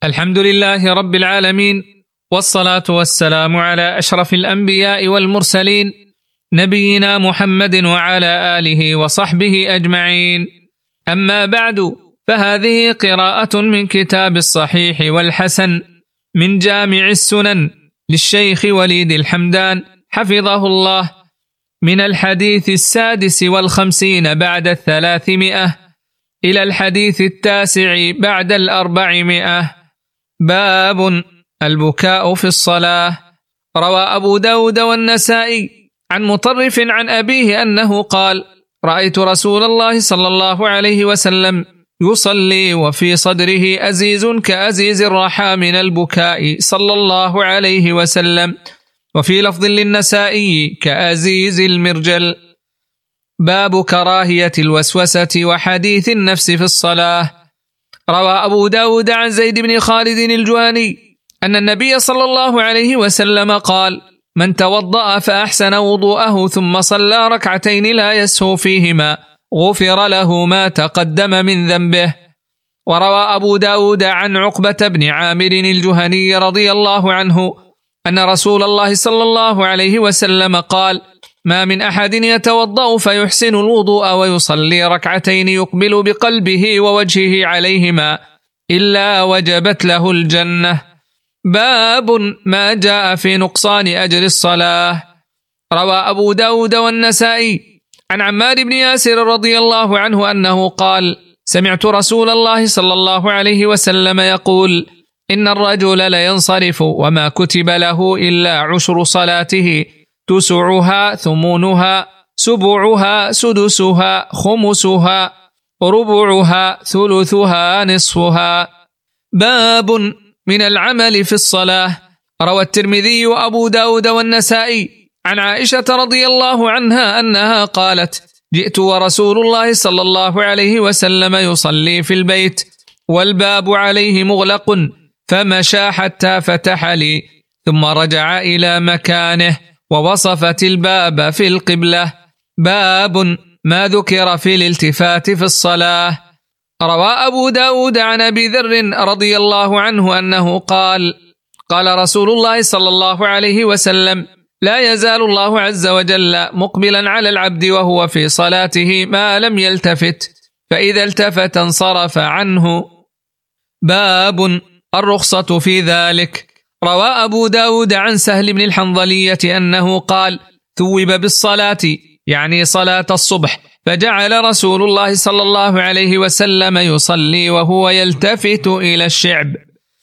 الحمد لله رب العالمين، والصلاة والسلام على أشرف الأنبياء والمرسلين نبينا محمد وعلى آله وصحبه أجمعين. أما بعد، فهذه قراءة من كتاب الصحيح والحسن من جامع السنن للشيخ وليد الحمدان حفظه الله، من الحديث 56 بعد 300 إلى الحديث 9 بعد 400. باب البكاء في الصلاة. روى أبو داود والنسائي عن مطرف عن أبيه أنه قال: رأيت رسول الله صلى الله عليه وسلم يصلي وفي صدره أزيز كأزيز الرحى من البكاء صلى الله عليه وسلم، وفي لفظ للنسائي كأزيز المرجل. باب كراهية الوسوسة وحديث النفس في الصلاة. روى أبو داود عن زيد بن خالد الجهني أن النبي صلى الله عليه وسلم قال: من توضأ فأحسن وضوءه ثم صلى ركعتين لا يسهو فيهما غفر له ما تقدم من ذنبه. وروى أبو داود عن عقبة بن عامر الجهني رضي الله عنه أن رسول الله صلى الله عليه وسلم قال: ما من أحد يتوضأ فيحسن الوضوء ويصلي ركعتين يقبل بقلبه ووجهه عليهما إلا وجبت له الجنة. باب ما جاء في نقصان أجر الصلاة. روى أبو داود والنسائي عن عمار بن ياسر رضي الله عنه أنه قال: سمعت رسول الله صلى الله عليه وسلم يقول: إن الرجل لينصرف وما كتب له إلا عشر صلاته، تسعها ثمونها سبعها سدسها خمسها ربعها ثلثها نصفها. باب من العمل في الصلاة. روى الترمذي وأبو داود والنسائي عن عائشة رضي الله عنها أنها قالت: جئت ورسول الله صلى الله عليه وسلم يصلي في البيت والباب عليه مغلق، فمشى حتى فتح لي ثم رجع إلى مكانه ووصفت الباب في القبلة. باب ما ذكر في الالتفات في الصلاة. روى أبو داود عن أبي ذر رضي الله عنه أنه قال: قال رسول الله صلى الله عليه وسلم: لا يزال الله عز وجل مقبلا على العبد وهو في صلاته ما لم يلتفت، فإذا التفت انصرف عنه. باب الرخصة في ذلك. روى أبو داود عن سهل بن الحنظلية أنه قال: ثوب بالصلاة، يعني صلاة الصبح، فجعل رسول الله صلى الله عليه وسلم يصلي وهو يلتفت إلى الشعب.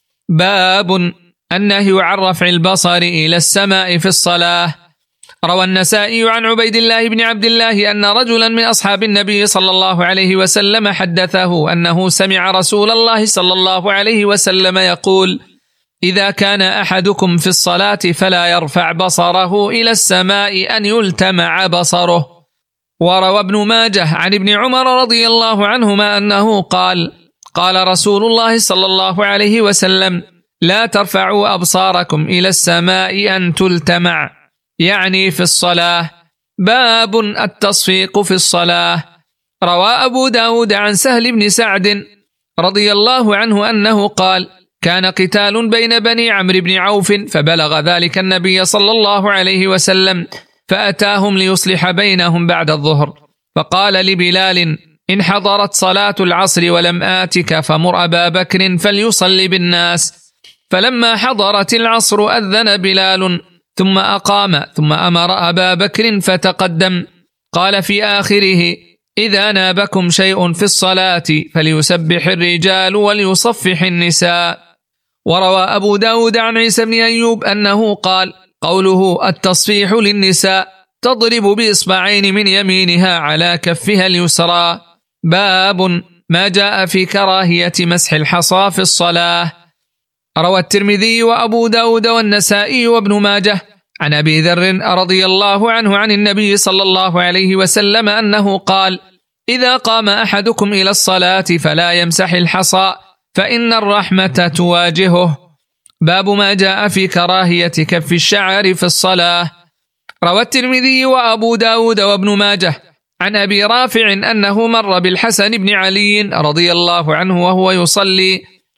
باب النهي عن رفع البصر إلى السماء في الصلاة. روى النسائي عن عبيد الله بن عبد الله أن رجلا من أصحاب النبي صلى الله عليه وسلم حدثه أنه سمع رسول الله صلى الله عليه وسلم يقول: إذا كان أحدكم في الصلاة فلا يرفع بصره إلى السماء أن يلتمع بصره. وروى ابن ماجه عن ابن عمر رضي الله عنهما أنه قال: قال رسول الله صلى الله عليه وسلم: لا ترفعوا أبصاركم إلى السماء أن تلتمع، يعني في الصلاة. باب التصفيق في الصلاة. روى أبو داود عن سهل بن سعد رضي الله عنه أنه قال: كان قتال بين بني عمرو بن عوف، فبلغ ذلك النبي صلى الله عليه وسلم، فأتاهم ليصلح بينهم بعد الظهر، فقال لبلال: إن حضرت صلاة العصر ولم آتك فمر أبا بكر فليصلي بالناس. فلما حضرت العصر أذن بلال ثم أقام ثم أمر أبا بكر فتقدم. قال في آخره: إذا نابكم شيء في الصلاة فليسبح الرجال وليصفح النساء. وروى أبو داود عن عيسى بن أيوب أنه قال: قوله التصفيح للنساء تضرب بإصبعين من يمينها على كفها اليسرى. باب ما جاء في كراهية مسح الحصى في الصلاة. روى الترمذي وأبو داود والنسائي وابن ماجه عن أبي ذر رضي الله عنه عن النبي صلى الله عليه وسلم أنه قال: إذا قام أحدكم إلى الصلاة فلا يمسح الحصى فإن الرحمة تواجهه. باب ما جاء في كراهية كف الشعر في الصلاة. روى الترمذي وأبو داود وابن ماجه عن أبي رافع أنه مر بالحسن بن علي رضي الله عنه وهو يصلي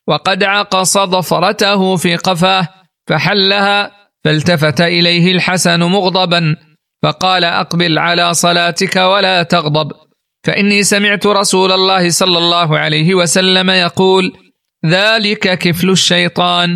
وقد عقص ضفرته في قفاه فحلها، فالتفت إليه الحسن مغضبا فقال: أقبل على صلاتك ولا تغضب، فإني سمعت رسول الله صلى الله عليه وسلم يقول: ذلك كفل الشيطان.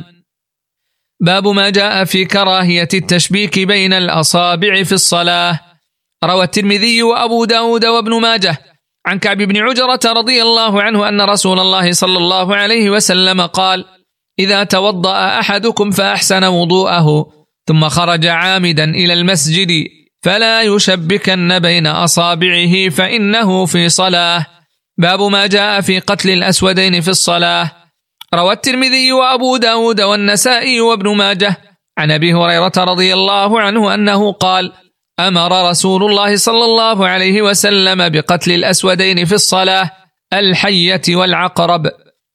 باب ما جاء في كراهية التشبيك بين الأصابع في الصلاة. روى الترمذي وأبو داود وابن ماجه عن كعب بن عجرة رضي الله عنه أن رسول الله صلى الله عليه وسلم قال: إذا توضأ أحدكم فأحسن وضوءه ثم خرج عامدا إلى المسجد فلا يشبكن بين أصابعه فإنه في صلاة. باب ما جاء في قتل الأسودين في الصلاة. روى الترمذي وأبو داود والنسائي وابن ماجه عن أبي هريرة رضي الله عنه أنه قال: أمر رسول الله صلى الله عليه وسلم بقتل الأسودين في الصلاة، الحية والعقرب.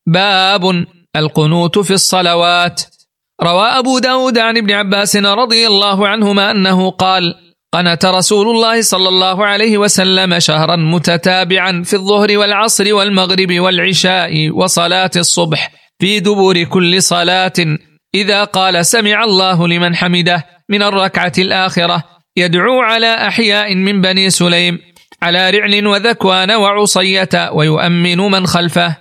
باب القنوت في الصلوات. روى أبو داود عن ابن عباس رضي الله عنهما أنه قال: قنت رسول الله صلى الله عليه وسلم شهرا متتابعا في الظهر والعصر والمغرب والعشاء وصلاة الصبح في دبور كل صلاة إذا قال سمع الله لمن حمده من الركعة الآخرة، يدعو على أحياء من بني سليم على رعل وذكوان وعصية ويؤمن من خلفه.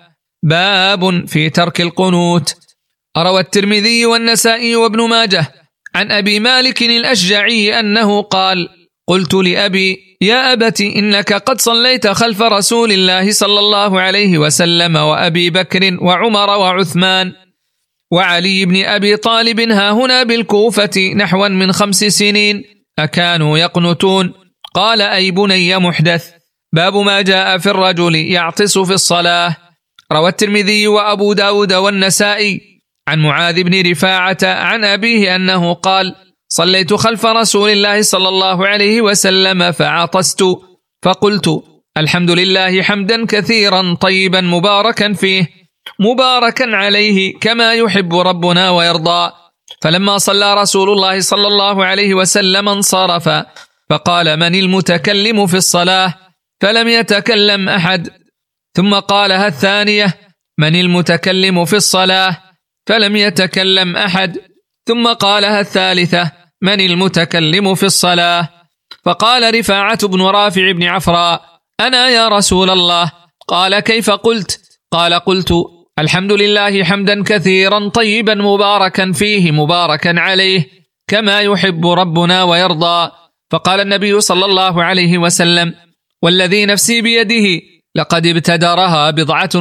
باب في ترك القنوت. روى الترمذي والنسائي وابن ماجه عن أبي مالك الأشجعي أنه قال: قلت لأبي: يا أبت إنك قد صليت خلف رسول الله صلى الله عليه وسلم وأبي بكر وعمر وعثمان وعلي بن أبي طالب هاهنا بالكوفة نحوا من 5 سنين، أكانوا يقنتون؟ قال: أي بني محدث. باب ما جاء في الرجل يعطس في الصلاة. روى الترمذي وأبو داود والنسائي عن معاذ بن رفاعة عن أبيه أنه قال: صليت خلف رسول الله صلى الله عليه وسلم فعطست فقلت: الحمد لله حمدا كثيرا طيبا مباركا فيه مباركا عليه كما يحب ربنا ويرضى. فلما صلى رسول الله صلى الله عليه وسلم انصرف فقال: من المتكلم في الصلاة؟ فلم يتكلم أحد. ثم قالها الثانية: من المتكلم في الصلاة؟ فلم يتكلم أحد. ثم قالها الثالثة: من المتكلم في الصلاة؟ فقال رفاعة بن رافع بن عفراء: أنا يا رسول الله. قال: كيف قلت؟ قال: قلت: الحمد لله حمدا كثيرا طيبا مباركا فيه مباركا عليه كما يحب ربنا ويرضى. فقال النبي صلى الله عليه وسلم: والذي نفسي بيده لقد ابتدرها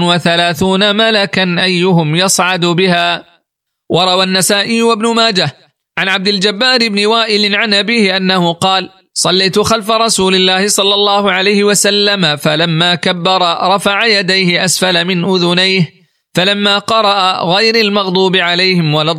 37 ملكا أيهم يصعد بها. وروى النسائي وابن ماجه عن عبد الجبار بن وائل عن أبيه أنه قال: صليت خلف رسول الله صلى الله عليه وسلم فلما كبر رفع يديه أسفل من أذنيه، فلما قرأ غير المغضوب عليهم ولا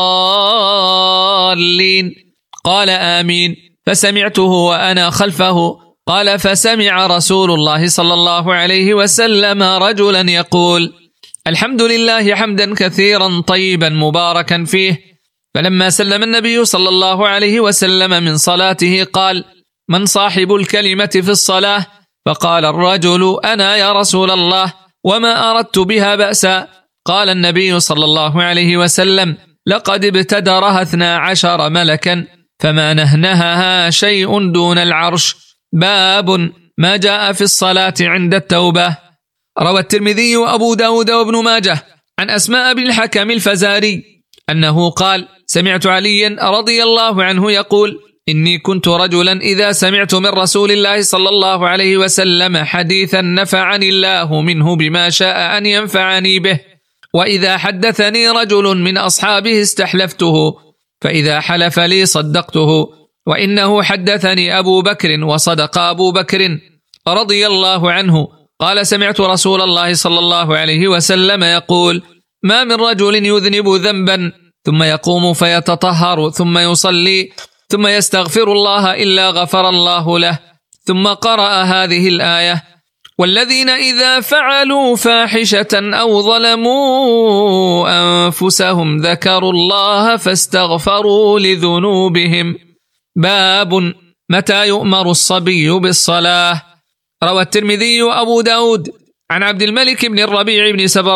الضالين قال آمين، فسمعته وأنا خلفه. قال: فسمع رسول الله صلى الله عليه وسلم رجلا يقول: الحمد لله حمدا كثيرا طيبا مباركا فيه. فلما سلم النبي صلى الله عليه وسلم من صلاته قال: من صاحب الكلمة في الصلاة؟ فقال الرجل: أنا يا رسول الله، وما أردت بها بأسا. قال النبي صلى الله عليه وسلم: لقد ابتدرها 12 ملكا فما نهنهها شيء دون العرش. باب ما جاء في الصلاة عند التوبة. روى الترمذي وأبو داود وابن ماجه عن أسماء بن الحكم الفزاري أنه قال: سمعت عليا رضي الله عنه يقول: إني كنت رجلا إذا سمعت من رسول الله صلى الله عليه وسلم حديثا نفعني الله منه بما شاء أن ينفعني به، وإذا حدثني رجل من أصحابه استحلفته، فإذا حلف لي صدقته، وإنه حدثني أبو بكر وصدق أبو بكر رضي الله عنه. قال: سمعت رسول الله صلى الله عليه وسلم يقول: ما من رجل يذنب ذنبا ثم يقوم فيتطهر ثم يصلي ثم يستغفر الله إلا غفر الله له. ثم قرأ هذه الآية: والذين إذا فعلوا فاحشة أو ظلموا أنفسهم ذكروا الله فاستغفروا لذنوبهم. باب متى يؤمر الصبي بالصلاة. روى الترمذي وأبو داود عن عبد الملك بن الربيع بن سبرة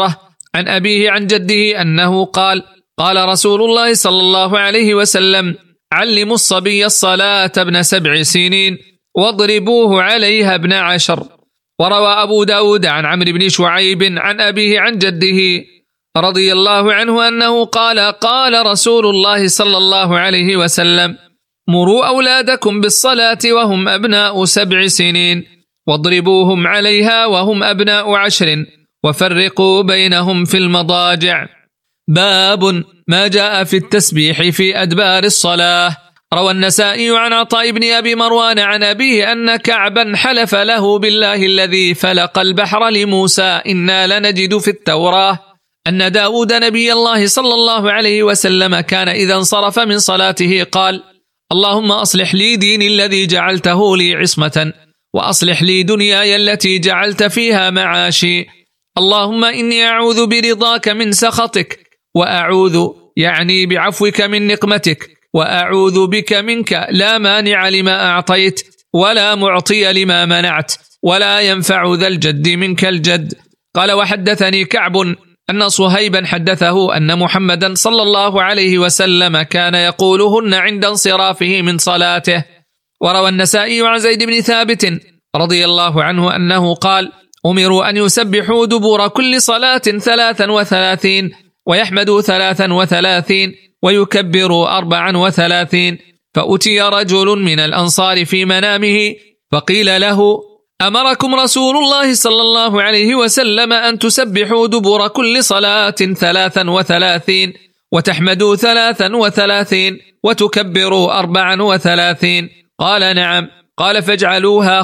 عن أبيه عن جده أنه قال: قال رسول الله صلى الله عليه وسلم: علموا الصبي الصلاة ابن 7 سنين واضربوه عليها ابن 10. وروى أبو داود عن عمرو بن شعيب عن أبيه عن جده رضي الله عنه أنه قال: قال رسول الله صلى الله عليه وسلم: مروا أولادكم بالصلاة وهم أبناء 7 سنين واضربوهم عليها وهم أبناء 10 وفرقوا بينهم في المضاجع. باب ما جاء في التسبيح في أدبار الصلاة. روى النسائي عن عطاء بن أبي مروان عن أبيه أن كعبا حلف له بالله الذي فلق البحر لموسى: إنا لنجد في التوراة أن داود نبي الله صلى الله عليه وسلم كان إذا انصرف من صلاته قال: اللهم أصلح لي ديني الذي جعلته لي عصمة، وأصلح لي دنياي التي جعلت فيها معاشي. اللهم إني أعوذ برضاك من سخطك، وأعوذ يعني بعفوك من نقمتك، وأعوذ بك منك لا مانع لما أعطيت ولا معطي لما منعت ولا ينفع ذا الجد منك الجد. قال: وحدثني كعب أن صهيبا حدثه أن محمدا صلى الله عليه وسلم كان يقولهن عند انصرافه من صلاته. وروى النسائي عن زيد بن ثابت رضي الله عنه أنه قال: أمروا أن يسبحوا دبور كل صلاة 33 ويحمدوا 33 ويكبروا 34. فأتي رجل من الأنصار في منامه فقيل له: أمركم رسول الله صلى الله عليه وسلم أن تسبحوا دبور كل صلاة 33 وتحمدوا 33 وتكبروا 34. قال: نعم. قال: فاجعلوها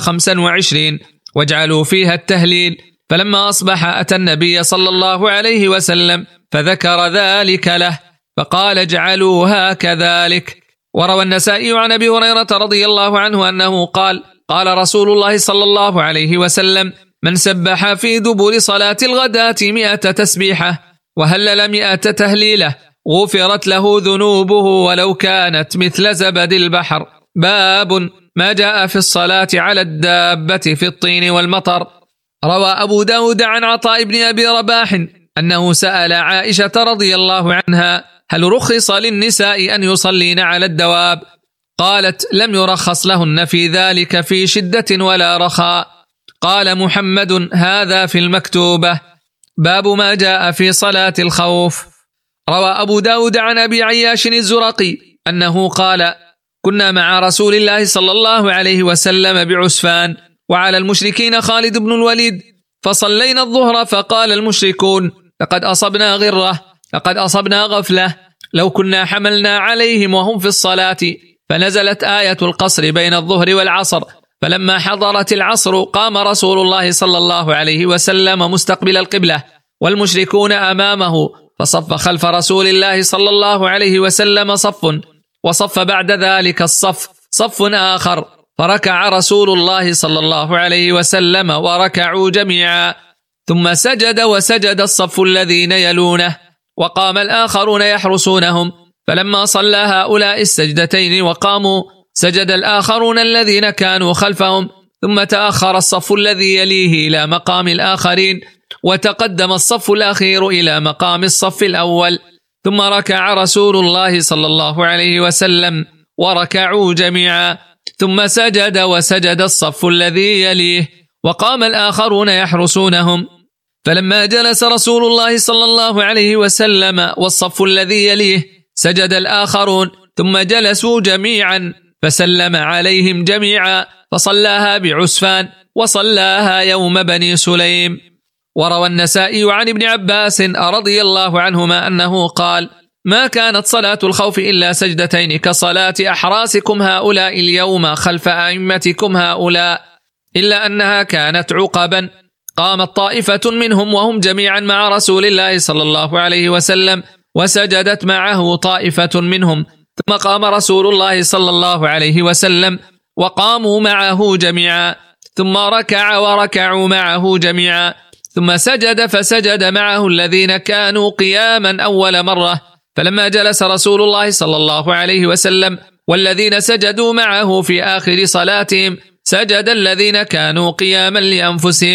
25 واجعلوا فيها التهليل. فلما أصبح أتى النبي صلى الله عليه وسلم فذكر ذلك له فقال: اجعلوها كذلك. وروى النسائي عن أبي هريرة رضي الله عنه أنه قال: قال رسول الله صلى الله عليه وسلم: من سبح في دبر صلاة الغداة 100 تسبيحة وهلل 100 تهليلة غفرت له ذنوبه ولو كانت مثل زبد البحر. باب ما جاء في الصلاة على الدابة في الطين والمطر. روى أبو داود عن عطاء بن أبي رباح أنه سأل عائشة رضي الله عنها: هل رخص للنساء أن يصلين على الدواب؟ قالت: لم يرخص لهن في ذلك في شدة ولا رخاء. قال محمد: هذا في المكتوبة. باب ما جاء في صلاة الخوف. روى أبو داود عن أبي عياش الزرقي أنه قال: كنا مع رسول الله صلى الله عليه وسلم بعسفان وعلى المشركين خالد بن الوليد، فصلينا الظهر فقال المشركون: لقد أصبنا غرة، لقد أصبنا غفلة، لو كنا حملنا عليهم وهم في الصلاة. فنزلت آية القصر بين الظهر والعصر. فلما حضرت العصر قام رسول الله صلى الله عليه وسلم مستقبل القبلة والمشركون أمامه، فصف خلف رسول الله صلى الله عليه وسلم صف، وصف بعد ذلك الصف صف آخر، فركع رسول الله صلى الله عليه وسلم وركعوا جميعا، ثم سجد وسجد الصف الذين يلونه، وقام الآخرون يحرسونهم. فلما صلى هؤلاء السجدتين وقاموا سجد الآخرون الذين كانوا خلفهم، ثم تأخر الصف الذي يليه إلى مقام الآخرين، وتقدم الصف الأخير إلى مقام الصف الأول، ثم ركع رسول الله صلى الله عليه وسلم وركعوا جميعا، ثم سجد وسجد الصف الذي يليه، وقام الآخرون يحرسونهم. فلما جلس رسول الله صلى الله عليه وسلم والصف الذي يليه سجد الآخرون، ثم جلسوا جميعا فسلم عليهم جميعا، فصلاها بعسفان وصلاها يوم بني سليم. وروى النسائي عن ابن عباس رضي الله عنهما أنه قال: ما كانت صلاة الخوف إلا سجدتين كصلاة أحراسكم هؤلاء اليوم خلف أئمتكم هؤلاء، إلا أنها كانت عقبا. قامت طائفة منهم وهم جميعا مع رسول الله صلى الله عليه وسلم، وسجدت معه طائفة منهم، ثم قام رسول الله صلى الله عليه وسلم وقاموا معه جميعا، ثم ركع وركعوا معه جميعا، ثم سجد فسجد معه الذين كانوا قياما أول مرة. فلما جلس رسول الله صلى الله عليه وسلم والذين سجدوا معه في آخر صلاتهم سجد الذين كانوا قياما لأنفسهم،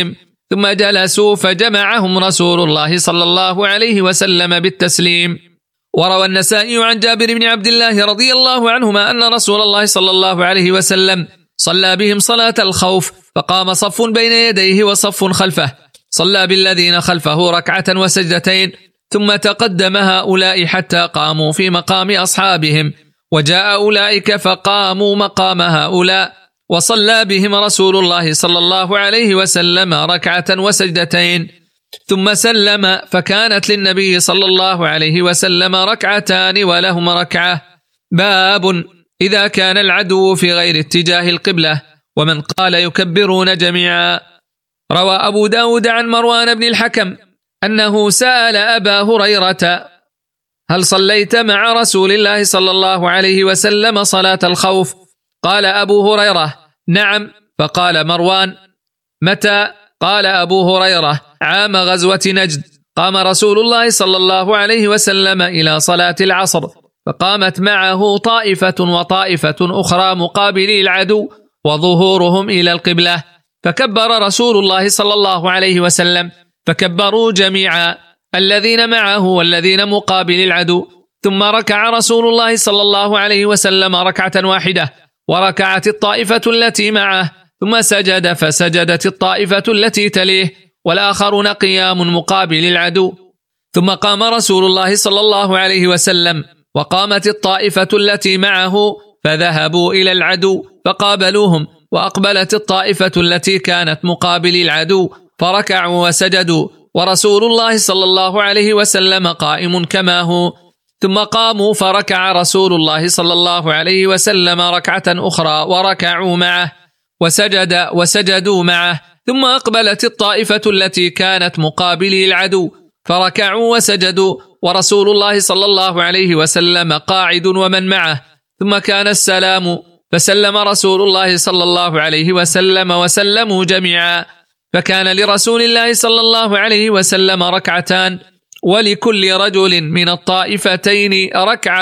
ثم جلسوا فجمعهم رسول الله صلى الله عليه وسلم بالتسليم. وروى النسائي عن جابر بن عبد الله رضي الله عنهما أن رسول الله صلى الله عليه وسلم صلى بهم صلاة الخوف، فقام صف بين يديه وصف خلفه، صلى بالذين خلفه ركعة وسجدتين، ثم تقدم هؤلاء حتى قاموا في مقام أصحابهم، وجاء أولئك فقاموا مقام هؤلاء، وصلى بهم رسول الله صلى الله عليه وسلم ركعة وسجدتين، ثم سلم، فكانت للنبي صلى الله عليه وسلم ركعتان ولهم ركعة. باب إذا كان العدو في غير اتجاه القبلة، ومن قال يكبرون جميعا. روى أبو داود عن مروان بن الحكم أنه سأل أبا هريرة: هل صليت مع رسول الله صلى الله عليه وسلم صلاة الخوف؟ قال أبو هريرة: نعم. فقال مروان: متى؟ قال أبو هريرة: عام غزوة نجد، قام رسول الله صلى الله عليه وسلم إلى صلاة العصر، فقامت معه طائفة وطائفة أخرى مقابلي العدو وظهورهم إلى القبلة، فكبر رسول الله صلى الله عليه وسلم، فكبروا جميعا الذين معه والذين مقابل العدو، ثم ركع رسول الله صلى الله عليه وسلم ركعة واحدة، وركعت الطائفة التي معه، ثم سجد فسجدت الطائفة التي تليه، والآخرون قيام مقابل العدو، ثم قام رسول الله صلى الله عليه وسلم، وقامت الطائفة التي معه، فذهبوا إلى العدو فقابلوهم، وأقبلت الطائفة التي كانت مقابل العدو فركعوا وسجدوا، ورسول الله صلى الله عليه وسلم قائم كما هو، ثم قاموا فركع رسول الله صلى الله عليه وسلم ركعة أخرى وركعوا معه، وسجدوا معه، ثم أقبلت الطائفة التي كانت مقابلي العدو فركعوا وسجدوا، ورسول الله صلى الله عليه وسلم قاعد ومن معه، ثم كان السلام، فسلم رسول الله صلى الله عليه وسلم وسلموا جميعا، فكان لرسول الله صلى الله عليه وسلم ركعتان، ولكل رجل من الطائفتين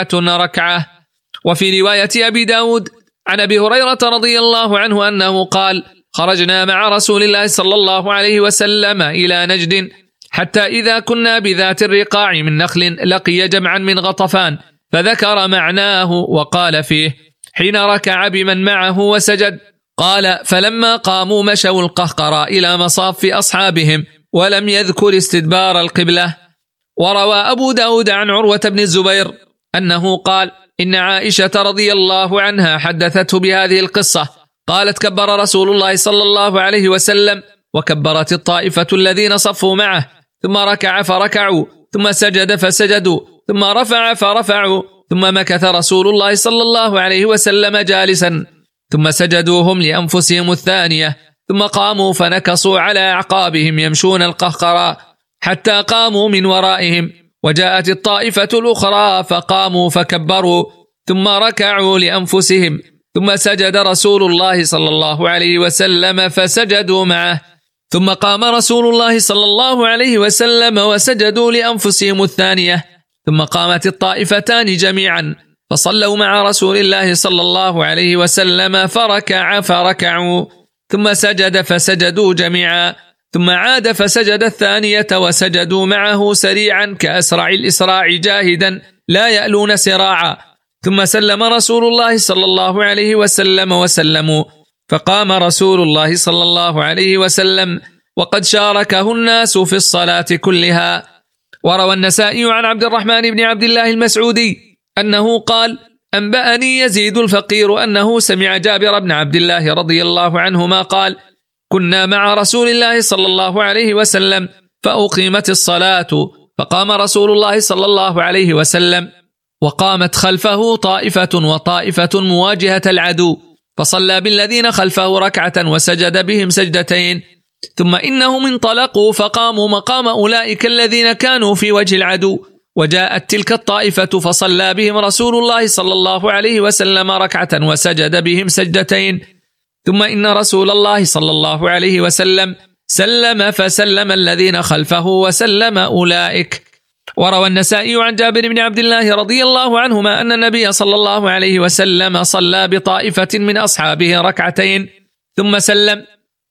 ركعة. وفي رواية أبي داود عن أبي هريرة رضي الله عنه أنه قال: خرجنا مع رسول الله صلى الله عليه وسلم إلى نجد، حتى إذا كنا بذات الرقاع من نخل لقي جمعا من غطفان، فذكر معناه وقال فيه حين ركع بمن معه وسجد، قال: فلما قاموا مشوا القهقرى إلى مصاف أصحابهم، ولم يذكر استدبار القبلة. وروى أبو داود عن عروة بن الزبير أنه قال: إن عائشة رضي الله عنها حدثته بهذه القصة، قالت: كبر رسول الله صلى الله عليه وسلم، وكبرت الطائفة الذين صفوا معه، ثم ركع فركعوا، ثم سجد فسجدوا، ثم رفع فرفعوا، ثم مكث رسول الله صلى الله عليه وسلم جالسا، ثم سجدوا هم لأنفسهم الثانية، ثم قاموا فنكصوا على أعقابهم يمشون القهقرى حتى قاموا من ورائهم، وجاءت الطائفة الأخرى فقاموا فكبروا، ثم ركعوا لأنفسهم، ثم سجد رسول الله صلى الله عليه وسلم فسجدوا معه، ثم قام رسول الله صلى الله عليه وسلم وسجدوا لأنفسهم الثانية، ثم قامت الطائفتان جميعا فصلوا مع رسول الله صلى الله عليه وسلم فركع فركعوا، ثم سجد فسجدوا جميعا، ثم عاد فسجد الثانية وسجدوا معه سريعا كأسرع الإسراع جاهدا لا يألون سراعا، ثم سلم رسول الله صلى الله عليه وسلم وسلموا، فقام رسول الله صلى الله عليه وسلم وقد شاركه الناس في الصلاة كلها. وروى النسائي عن عبد الرحمن بن عبد الله المسعودي أنه قال: أنبأني يزيد الفقير أنه سمع جابر بن عبد الله رضي الله عنهما قال: كنا مع رسول الله صلى الله عليه وسلم فأقيمت الصلاة، فقام رسول الله صلى الله عليه وسلم، وقامت خلفه طائفة وطائفة مواجهة العدو، فصلى بالذين خلفه ركعة وسجد بهم سجدتين، ثم إنهم انطلقوا فقاموا مقام أولئك الذين كانوا في وجه العدو، وجاءت تلك الطائفة فصلى بهم رسول الله صلى الله عليه وسلم ركعة وسجد بهم سجدتين، ثم إن رسول الله صلى الله عليه وسلم سلم فسلم الذين خلفه وسلم أولئك. وروى النسائي عن جابر بن عبد الله رضي الله عنهما أن النبي صلى الله عليه وسلم صلى بطائفة من أصحابه ركعتين ثم سلم،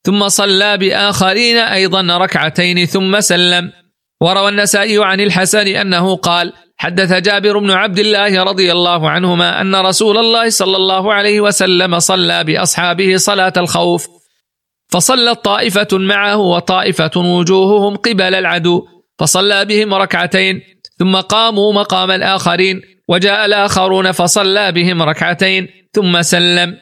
ثم صلى بآخرين أيضا ركعتين ثم سلم. وروى النسائي عن الحسن أنه قال: حدث جابر بن عبد الله رضي الله عنهما أن رسول الله صلى الله عليه وسلم صلى بأصحابه صلاة الخوف، فصلت طائفة معه وطائفة وجوههم قبل العدو، فصلى بهم ركعتين ثم قاموا مقام الآخرين، وجاء الآخرون فصلى بهم ركعتين ثم سلم.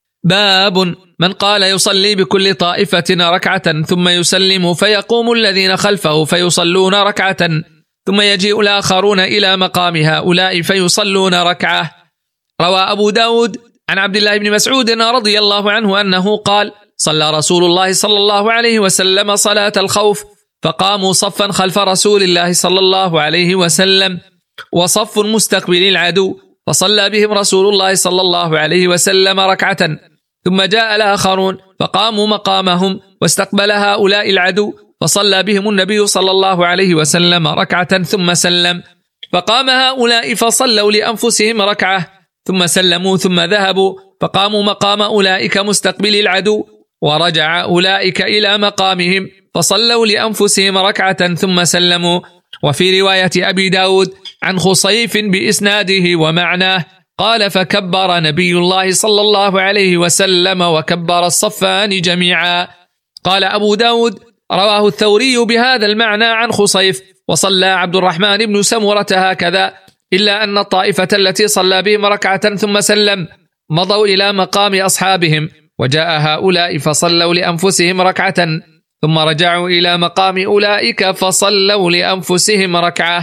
باب من قال يصلي بكل طائفة ركعة ثم يسلم فيقوم الذين خلفه فيصلون ركعة ثم يجيء الآخرون إلى مقام هؤلاء فيصلون ركعة. روى أبو داود عن عبد الله بن مسعود رضي الله عنه أنه قال: صلى رسول الله صلى الله عليه وسلم صلاة الخوف، فقاموا صفا خلف رسول الله صلى الله عليه وسلم وصف مستقبل العدو، فصلى بهم رسول الله صلى الله عليه وسلم ركعة، ثم جاء الآخرون فقاموا مقامهم واستقبل هؤلاء العدو، فصلى بهم النبي صلى الله عليه وسلم ركعة ثم سلم، فقام هؤلاء فصلوا لأنفسهم ركعة ثم سلموا، ثم ذهبوا فقاموا مقام أولئك مستقبل العدو، ورجع أولئك إلى مقامهم فصلوا لأنفسهم ركعة ثم سلموا. وفي رواية أبي داود عن خصيف بإسناده ومعناه قال: فكبر نبي الله صلى الله عليه وسلم وكبر الصفان جميعا. قال أبو داود: رواه الثوري بهذا المعنى عن خصيف، وصلى عبد الرحمن بن سمرة هكذا، إلا أن الطائفة التي صلى بهم ركعة ثم سلم مضوا إلى مقام أصحابهم، وجاء هؤلاء فصلوا لأنفسهم ركعة ثم رجعوا إلى مقام أولئك فصلوا لأنفسهم ركعة.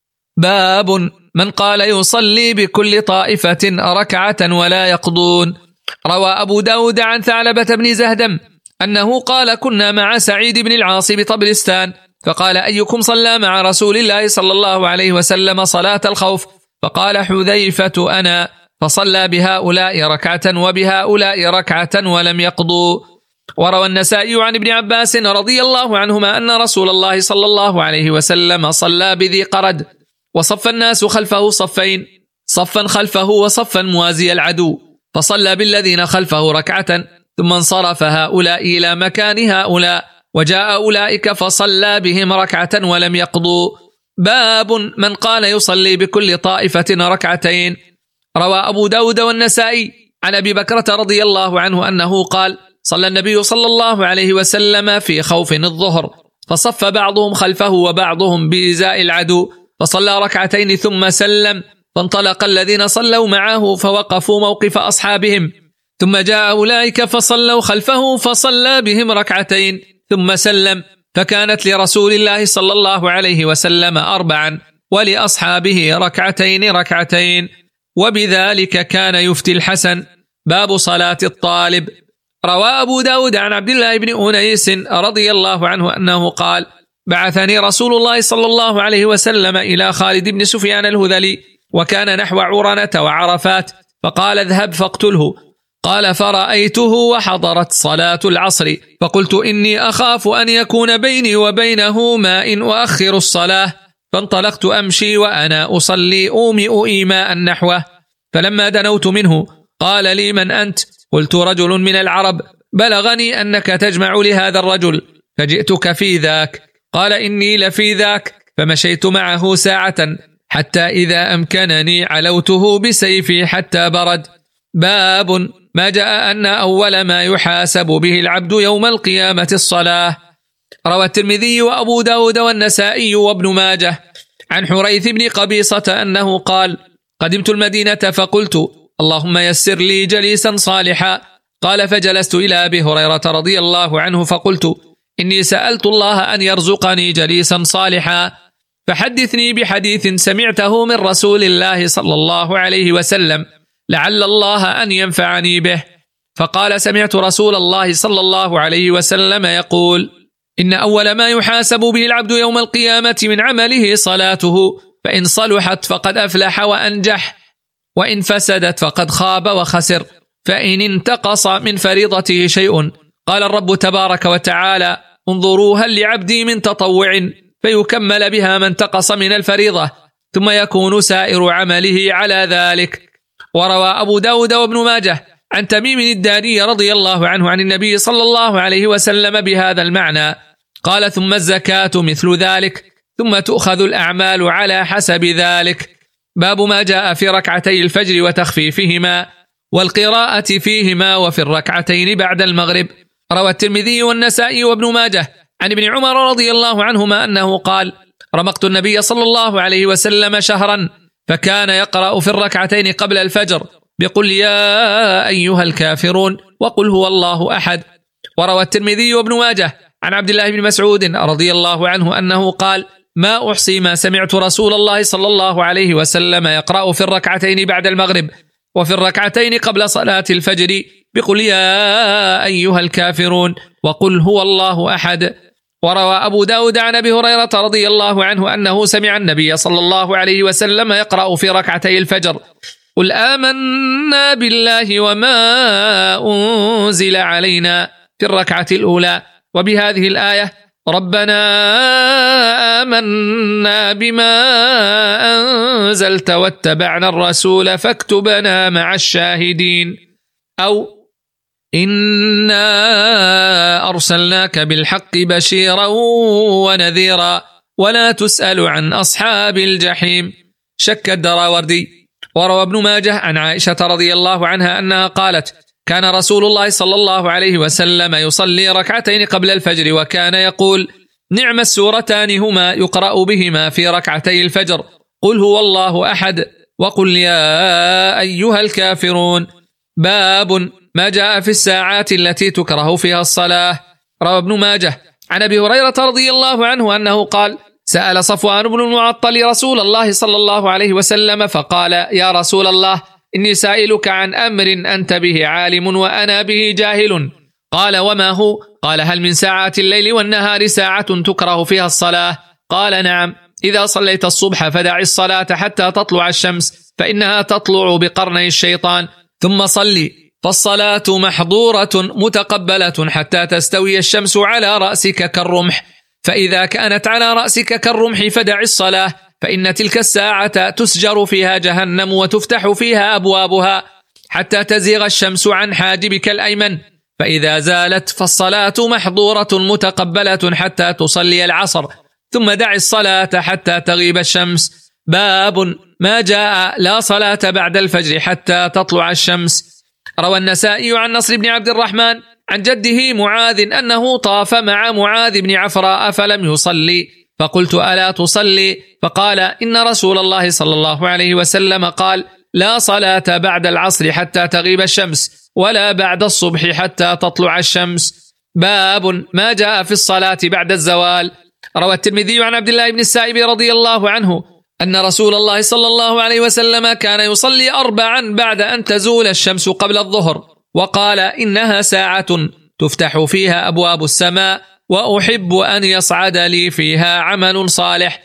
باب من قال يصلي بكل طائفة ركعة ولا يقضون. روى أبو داود عن ثعلبة بن زهدم أنه قال: كنا مع سعيد بن العاص بطبرستان، فقال: أيكم صلى مع رسول الله صلى الله عليه وسلم صلاة الخوف؟ فقال حذيفة: أنا، فصلى بهؤلاء ركعة وبهؤلاء ركعة ولم يقضوا. وروى النسائي عن ابن عباس رضي الله عنهما أن رسول الله صلى الله عليه وسلم صلى بذي قرد، وصف الناس خلفه صفين، صفا خلفه وصفا موازي العدو، فصلى بالذين خلفه ركعة ثم انصرف هؤلاء إلى مكان هؤلاء، وجاء أولئك فصلى بهم ركعة ولم يقضوا. باب من قال يصلي بكل طائفة ركعتين. روى أبو داود والنسائي عن أبي بكرة رضي الله عنه أنه قال: صلى النبي صلى الله عليه وسلم في خوف الظهر، فصف بعضهم خلفه وبعضهم بإزاء العدو، فصلى ركعتين ثم سلم، فانطلق الذين صلوا معه فوقفوا موقف أصحابهم، ثم جاء أولئك فصلوا خلفه فصلى بهم ركعتين ثم سلم، فكانت لرسول الله صلى الله عليه وسلم 4 ولأصحابه ركعتين، وبذلك كان يفتي الحسن. باب صلاة الطالب. روى أبو داود عن عبد الله بن أنيس رضي الله عنه أنه قال: بعثني رسول الله صلى الله عليه وسلم إلى خالد بن سفيان الهذلي، وكان نحو عرنة وعرفات، فقال: اذهب فاقتله. قال: فرأيته وحضرت صلاة العصر، فقلت: إني أخاف أن يكون بيني وبينه ماء وأخر الصلاة، فانطلقت أمشي وأنا أصلي أومئ إيماء نحوه، فلما دنوت منه قال لي: من أنت؟ قلت: رجل من العرب، بلغني أنك تجمع لهذا الرجل، فجئتك في ذاك. قال: إني لفي ذاك، فمشيت معه ساعة حتى إذا أمكنني علوته بسيفي حتى برد. باب ما جاء أن أول ما يحاسب به العبد يوم القيامة الصلاة. روى الترمذي وأبو داود والنسائي وابن ماجه عن حريث بن قبيصة أنه قال: قدمت المدينة فقلت: اللهم يسر لي جليسا صالحا. قال: فجلست إلى أبي هريرة رضي الله عنه فقلت: إني سألت الله أن يرزقني جليسا صالحا، فحدثني بحديث سمعته من رسول الله صلى الله عليه وسلم لعل الله أن ينفعني به. فقال: سمعت رسول الله صلى الله عليه وسلم يقول: إن أول ما يحاسب به العبد يوم القيامة من عمله صلاته، فإن صلحت فقد أفلح وأنجح، وإن فسدت فقد خاب وخسر، فإن انتقص من فريضته شيء قال الرب تبارك وتعالى: انظروا هل لعبدي من تطوع فيكمل بها ما انتقص من الفريضة، ثم يكون سائر عمله على ذلك. وروى أبو داود وابن ماجه عن تميم الداري رضي الله عنه عن النبي صلى الله عليه وسلم بهذا المعنى قال: ثم الزكاة مثل ذلك، ثم تؤخذ الأعمال على حسب ذلك. باب ما جاء في ركعتي الفجر وتخفيفهما والقراءة فيهما وفي الركعتين بعد المغرب. روى الترمذي والنسائي وابن ماجه عن ابن عمر رضي الله عنهما أنه قال: رمقت النبي صلى الله عليه وسلم شهرا فكان يقرأ في الركعتين قبل الفجر بقل يا أيها الكافرون وقل هو الله أحد. وروى الترمذي وابن ماجه عن عبد الله بن مسعود رضي الله عنه أنه قال: ما أحصي ما سمعت رسول الله صلى الله عليه وسلم يقرأ في الركعتين بعد المغرب وفي الركعتين قبل صلاة الفجر بقل يا أيها الكافرون وقل هو الله أحد. وروى أبو داود عن أبي هريرة رضي الله عنه أنه سمع النبي صلى الله عليه وسلم يقرأ في ركعتي الفجر قل آمنا بالله وما أنزل علينا في الركعة الأولى وبهذه الآية ربنا آمنا بما أنزلت واتبعنا الرسول فاكتبنا مع الشاهدين، أو إنا أرسلناك بالحق بشيرا ونذيرا ولا تسأل عن أصحاب الجحيم. شك الدراوردي. وروى ابن ماجه عن عائشة رضي الله عنها أنها قالت: كان رسول الله صلى الله عليه وسلم يصلي ركعتين قبل الفجر وكان يقول: نعم السورتان هما يقرأ بهما في ركعتي الفجر قل هو الله أحد وقل يا أيها الكافرون. باب ما جاء في الساعات التي تكره فيها الصلاة. روى ابن ماجه عن أبي هريرة رضي الله عنه أنه قال: سأل صفوان بن المعطل رسول الله صلى الله عليه وسلم فقال: يا رسول الله إني سائلك عن أمر أنت به عالم وأنا به جاهل. قال: وما هو؟ قال: هل من ساعات الليل والنهار ساعة تكره فيها الصلاة؟ قال: نعم، إذا صليت الصبح فدع الصلاة حتى تطلع الشمس فإنها تطلع بقرني الشيطان، ثم صلي فالصلاة محظورة متقبلة حتى تستوي الشمس على رأسك كالرمح، فإذا كانت على رأسك كالرمح فدع الصلاة فإن تلك الساعة تسجر فيها جهنم وتفتح فيها أبوابها حتى تزيغ الشمس عن حاجبك الأيمن، فإذا زالت فالصلاة محظورة متقبلة حتى تصلي العصر، ثم دع الصلاة حتى تغيب الشمس. باب ما جاء لا صلاة بعد الفجر حتى تطلع الشمس. روى النسائي عن نصر بن عبد الرحمن عن جده معاذ أنه طاف مع معاذ بن عفراء فلم يصلي، فقلت: ألا تصلي؟ فقال: إن رسول الله صلى الله عليه وسلم قال: لا صلاة بعد العصر حتى تغيب الشمس ولا بعد الصبح حتى تطلع الشمس. باب ما جاء في الصلاة بعد الزوال. روى الترمذي عن عبد الله بن السائب رضي الله عنه أن رسول الله صلى الله عليه وسلم كان يصلي 4 بعد أن تزول الشمس قبل الظهر، وقال: إنها ساعة تفتح فيها أبواب السماء وأحب أن يصعد لي فيها عمل صالح.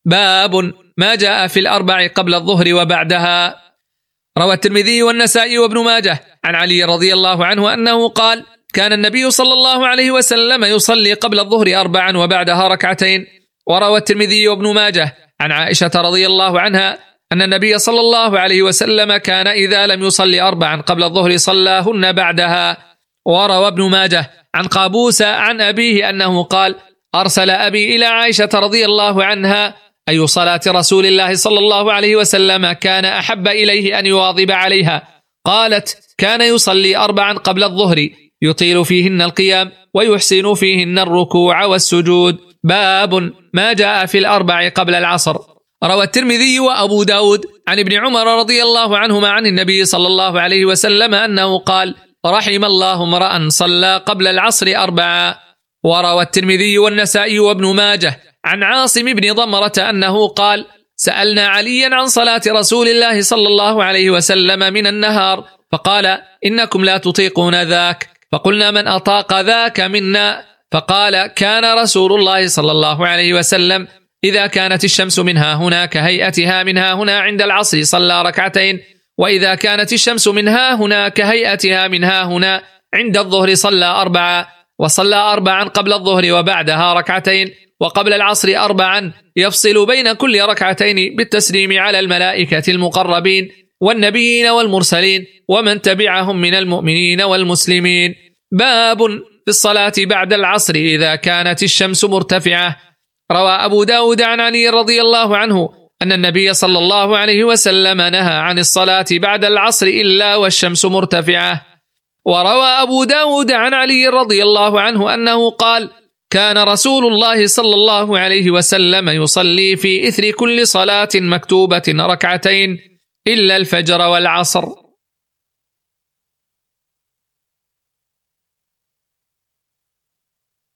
باب ما جاء في 4 قبل الظهر وبعدها. روى الترمذي والنسائي وابن ماجه عن علي رضي الله عنه أنه قال: كان النبي صلى الله عليه وسلم يصلي قبل الظهر 4 وبعدها 2. وروى الترمذي وابن ماجه عن عائشة رضي الله عنها أن النبي صلى الله عليه وسلم كان إذا لم يصلي 4 قبل الظهر صلاهن بعدها. وروى ابن ماجه عن قابوس عن أبيه أنه قال: أرسل أبي إلى عائشة رضي الله عنها أي صلاة رسول الله صلى الله عليه وسلم كان أحب إليه أن يواظب عليها؟ قالت: كان يصلي 4 قبل الظهر يطيل فيهن القيام ويحسن فيهن الركوع والسجود. باب ما جاء في 4 قبل العصر. روى الترمذي وأبو داود عن ابن عمر رضي الله عنهما عن النبي صلى الله عليه وسلم أنه قال: رحم الله امرأ صلى قبل العصر 4. وروى الترمذي والنسائي وابن ماجه عن عاصم بن ضمرة أنه قال: سألنا عليا عن صلاة رسول الله صلى الله عليه وسلم من النهار فقال: إنكم لا تطيقون ذاك، فقلنا: من أطاق ذاك منا؟ فقال: كان رسول الله صلى الله عليه وسلم إذا كانت الشمس منها هنا كهيئتها منها هنا عند العصر صلى 2، وإذا كانت الشمس منها هنا كهيئتها منها هنا عند الظهر صلى 4، وصلى 4 قبل الظهر وبعدها 2، وقبل العصر 4 يفصل بين كل 2 بالتسليم على الملائكة المقربين والنبيين والمرسلين ومن تبعهم من المؤمنين والمسلمين. باب في الصلاة بعد العصر إذا كانت الشمس مرتفعة. روى أبو داود عن علي رضي الله عنه أن النبي صلى الله عليه وسلم نهى عن الصلاة بعد العصر إلا والشمس مرتفعة. وروى أبو داود عن علي رضي الله عنه أنه قال: كان رسول الله صلى الله عليه وسلم يصلي في إثر كل صلاة مكتوبة ركعتين إلا الفجر والعصر.